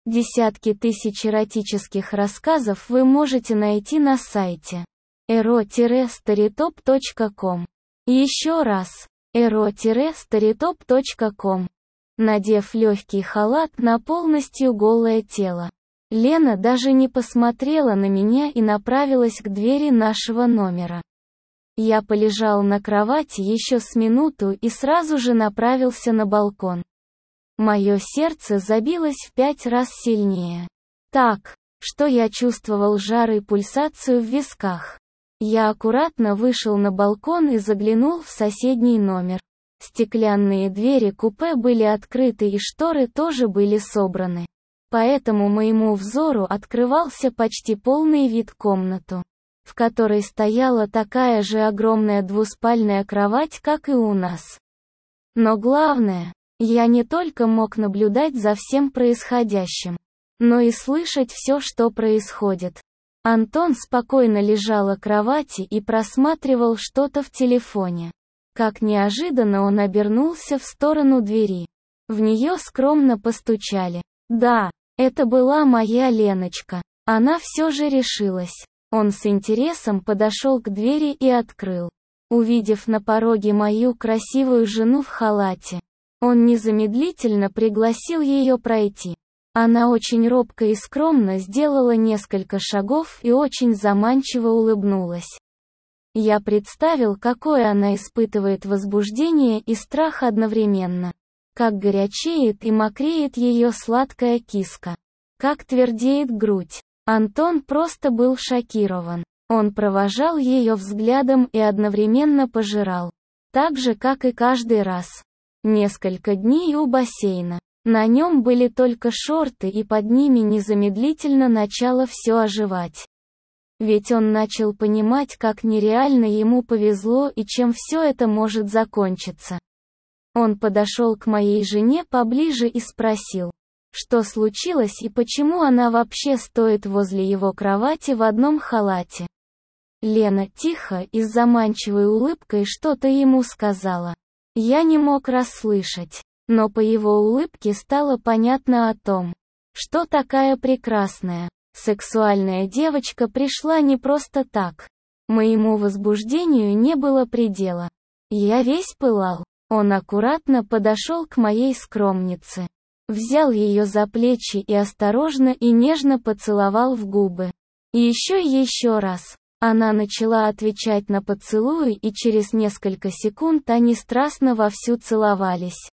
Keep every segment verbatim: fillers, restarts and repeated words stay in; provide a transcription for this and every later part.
Десятки тысяч эротических рассказов вы можете найти на сайте эро старитоп точка ком. Еще раз, эро старитоп точка ком. Надев легкий халат на полностью голое тело, Лена даже не посмотрела на меня и направилась к двери нашего номера. Я полежал на кровати еще с минуту и сразу же направился на балкон. Мое сердце забилось в пять раз сильнее. Так, что я чувствовал жар и пульсацию в висках. Я аккуратно вышел на балкон и заглянул в соседний номер. Стеклянные двери купе были открыты и шторы тоже были собраны. Поэтому моему взору открывался почти полный вид комнату, в которой стояла такая же огромная двуспальная кровать, как и у нас. Но главное, я не только мог наблюдать за всем происходящим, но и слышать все, что происходит. Антон спокойно лежал на кровати и просматривал что-то в телефоне. Как неожиданно он обернулся в сторону двери. В нее скромно постучали. Да, это была моя Леночка. Она все же решилась. Он с интересом подошел к двери и открыл. Увидев на пороге мою красивую жену в халате, он незамедлительно пригласил ее пройти. Она очень робко и скромно сделала несколько шагов и очень заманчиво улыбнулась. Я представил, какое она испытывает возбуждение и страх одновременно. Как горячеет и мокреет ее сладкая киска. Как твердеет грудь. Антон просто был шокирован. Он провожал ее взглядом и одновременно пожирал. Так же, как и каждый раз. Несколько дней у бассейна. На нем были только шорты, и под ними незамедлительно начало все оживать. Ведь он начал понимать, как нереально ему повезло и чем все это может закончиться. Он подошел к моей жене поближе и спросил, что случилось и почему она вообще стоит возле его кровати в одном халате. Лена тихо и с заманчивой улыбкой что-то ему сказала. Я не мог расслышать, но по его улыбке стало понятно о том, что такая прекрасная, сексуальная девочка пришла не просто так. Моему возбуждению не было предела. Я весь пылал. Он аккуратно подошел к моей скромнице, взял ее за плечи и осторожно и нежно поцеловал в губы. И еще и еще раз. Она начала отвечать на поцелуи, и через несколько секунд они страстно вовсю целовались.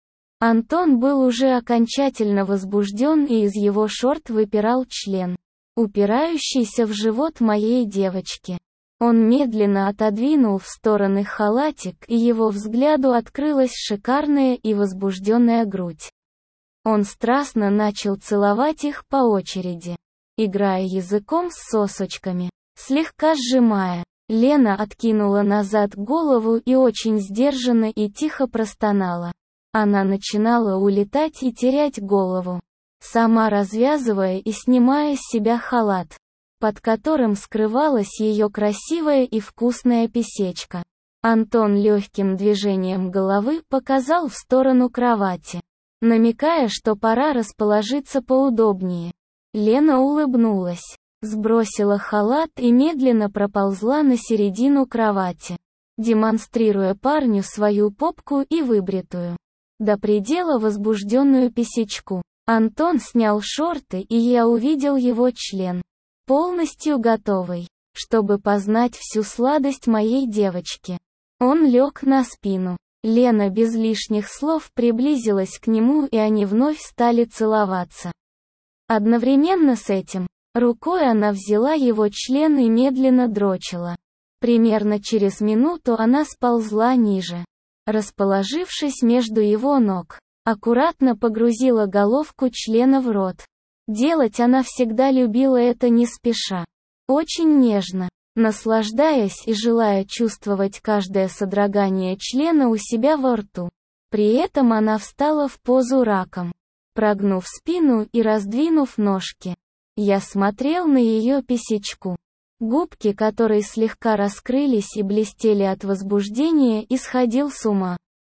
Антон был уже окончательно возбужден, и из его шорт выпирал член, упирающийся в живот моей девочки. Он медленно отодвинул в стороны халатик, и его взгляду открылась шикарная и возбужденная грудь. Он страстно начал целовать их по очереди, играя языком с сосочками, слегка сжимая. Лена откинула назад голову и очень сдержанно и тихо простонала. Она начинала улетать и терять голову, сама развязывая и снимая с себя халат, под которым скрывалась ее красивая и вкусная писечка. Антон легким движением головы показал в сторону кровати, намекая, что пора расположиться поудобнее. Лена улыбнулась, сбросила халат и медленно проползла на середину кровати, демонстрируя парню свою попку и выбритую, до предела возбужденную писечку. Антон снял шорты, и я увидел его член, полностью готовый, чтобы познать всю сладость моей девочки. Он лег на спину. Лена без лишних слов приблизилась к нему, и они вновь стали целоваться. Одновременно с этим, рукой она взяла его член и медленно дрочила. Примерно через минуту она сползла ниже, расположившись между его ног, аккуратно погрузила головку члена в рот. Делать она всегда любила это не спеша, очень нежно, наслаждаясь и желая чувствовать каждое содрогание члена у себя во рту. При этом она встала в позу раком, прогнув спину и раздвинув ножки. Я смотрел на ее писечку, губки которой слегка раскрылись и блестели от возбуждения, и сходил с ума.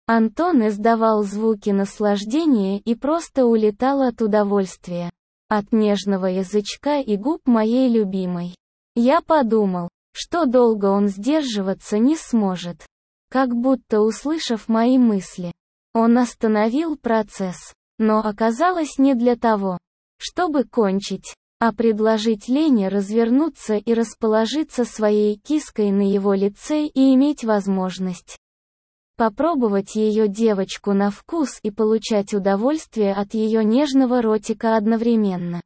Антон издавал звуки наслаждения и просто улетал от удовольствия. От нежного язычка и губ моей любимой. Я подумал, что долго он сдерживаться не сможет. Как будто услышав мои мысли, он остановил процесс. Но оказалось не для того, чтобы кончить, а предложить Лене развернуться и расположиться своей киской на его лице и иметь возможность попробовать ее девочку на вкус и получать удовольствие от ее нежного ротика одновременно.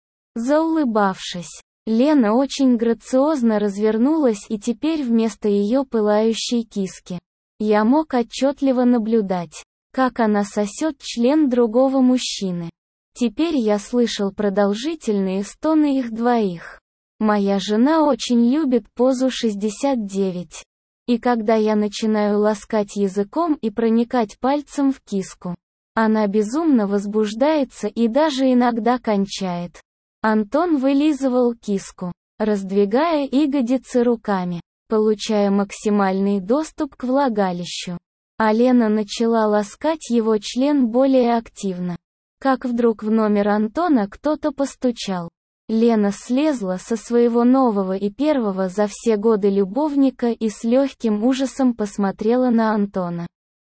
Заулыбавшись, Лена очень грациозно развернулась, и теперь вместо ее пылающей киски я мог отчетливо наблюдать, как она сосет член другого мужчины. Теперь я слышал продолжительные стоны их двоих. Моя жена очень любит позу шестьдесят девять. И когда я начинаю ласкать языком и проникать пальцем в киску, она безумно возбуждается и даже иногда кончает. Антон вылизывал киску, раздвигая ягодицы руками, получая максимальный доступ к влагалищу. А Лена начала ласкать его член более активно. Как вдруг в номер Антона кто-то постучал. Лена слезла со своего нового и первого за все годы любовника и с легким ужасом посмотрела на Антона.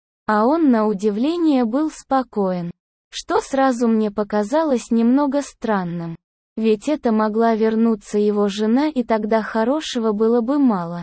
А он на удивление был спокоен, что сразу мне показалось немного странным. Ведь это могла вернуться его жена, и тогда хорошего было бы мало.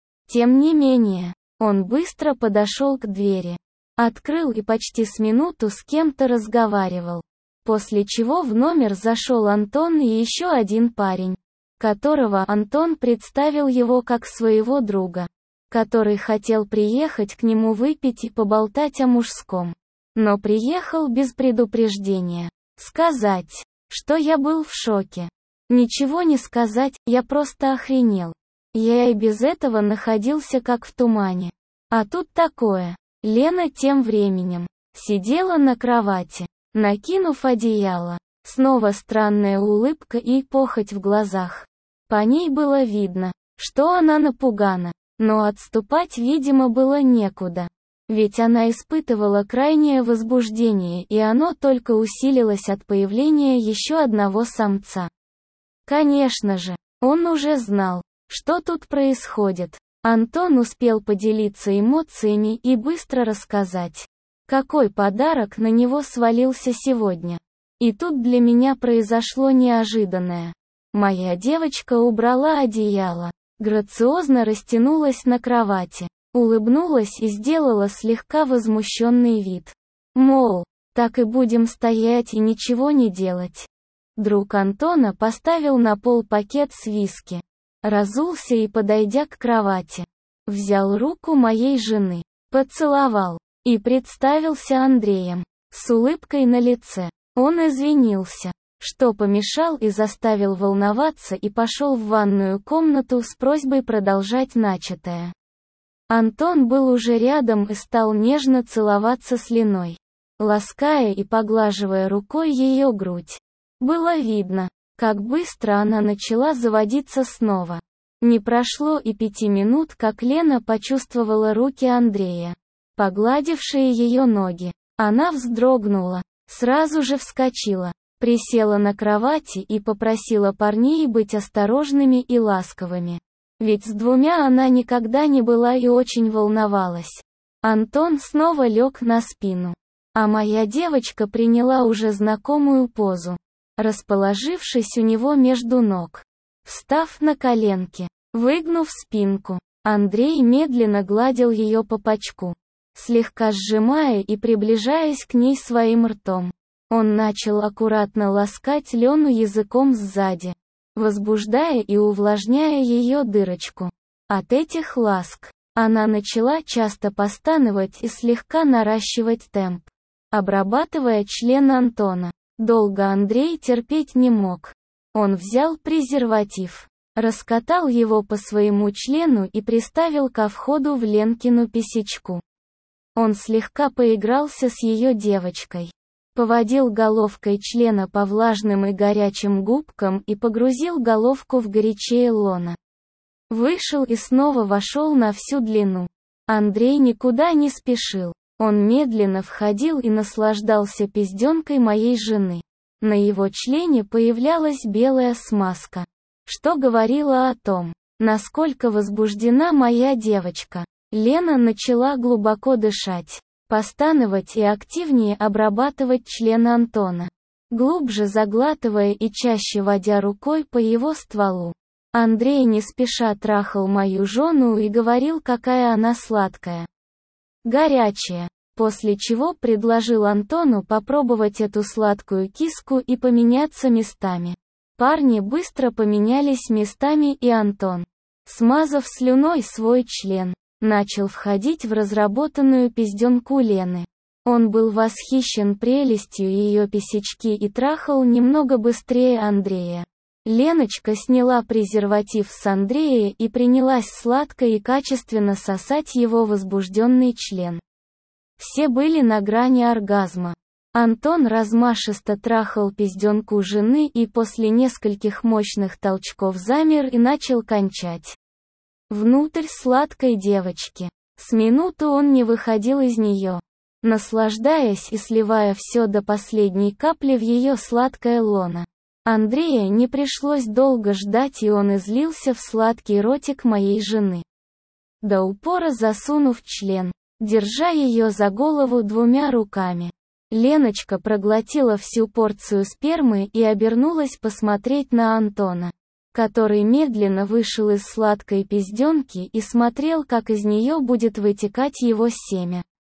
Тем не менее, он быстро подошел к двери, открыл и почти с минуту с кем-то разговаривал. После чего в номер зашел Антон и еще один парень, которого Антон представил его как своего друга, который хотел приехать к нему выпить и поболтать о мужском. Но приехал без предупреждения. Сказать, что я был в шоке. Ничего не сказать, я просто охренел. Я и без этого находился как в тумане. А тут такое. Лена тем временем сидела на кровати, накинув одеяло. Снова странная улыбка и похоть в глазах. По ней было видно, что она напугана, но отступать, видимо, было некуда. Ведь она испытывала крайнее возбуждение, и оно только усилилось от появления еще одного самца. Конечно же, он уже знал, что тут происходит. Антон успел поделиться эмоциями и быстро рассказать, какой подарок на него свалился сегодня. И тут для меня произошло неожиданное. Моя девочка убрала одеяло, грациозно растянулась на кровати, улыбнулась и сделала слегка возмущенный вид. Мол, так и будем стоять и ничего не делать. Друг Антона поставил на пол пакет с виски, разулся и, подойдя к кровати, взял руку моей жены, поцеловал. И представился Андреем. С улыбкой на лице. Он извинился, что помешал и заставил волноваться, и пошел в ванную комнату с просьбой продолжать начатое. Антон был уже рядом и стал нежно целоваться с Леной, лаская и поглаживая рукой ее грудь. Было видно, как быстро она начала заводиться снова. Не прошло и пяти минут, как Лена почувствовала руки Андрея, погладившие ее ноги. Она вздрогнула, сразу же вскочила, присела на кровати и попросила парней быть осторожными и ласковыми. Ведь с двумя она никогда не была и очень волновалась. Антон снова лег на спину, а моя девочка приняла уже знакомую позу, расположившись у него между ног. Встав на коленки, выгнув спинку, Андрей медленно гладил ее по пачку, слегка сжимая и приближаясь к ней своим ртом. Он начал аккуратно ласкать Лену языком сзади, возбуждая и увлажняя ее дырочку. От этих ласк она начала часто постановать и слегка наращивать темп, обрабатывая член Антона. Долго Андрей терпеть не мог. Он взял презерватив, раскатал его по своему члену и приставил ко входу в Ленкину писечку. Он слегка поигрался с ее девочкой, поводил головкой члена по влажным и горячим губкам и погрузил головку в горячее лоно. Вышел и снова вошел на всю длину. Андрей никуда не спешил. Он медленно входил и наслаждался пизденкой моей жены. На его члене появлялась белая смазка, что говорило о том, насколько возбуждена моя девочка. Лена начала глубоко дышать, постановать и активнее обрабатывать член Антона, глубже заглатывая и чаще водя рукой по его стволу. Андрей не спеша трахал мою жену и говорил, какая она сладкая, горячая, после чего предложил Антону попробовать эту сладкую киску и поменяться местами. Парни быстро поменялись местами, и Антон, смазав слюной свой член, начал входить в разработанную пизденку Лены. Он был восхищен прелестью ее писечки и трахал немного быстрее Андрея. Леночка сняла презерватив с Андрея и принялась сладко и качественно сосать его возбужденный член. Все были на грани оргазма. Антон размашисто трахал пизденку жены и после нескольких мощных толчков замер и начал кончать внутрь сладкой девочки. С минуту он не выходил из нее, наслаждаясь и сливая все до последней капли в ее сладкое лоно. Андрея не пришлось долго ждать, и он излился в сладкий ротик моей жены, до упора засунув член, держа ее за голову двумя руками. Леночка проглотила всю порцию спермы и обернулась посмотреть на Антона, который медленно вышел из сладкой пизденки и смотрел, как из нее будет вытекать его семя.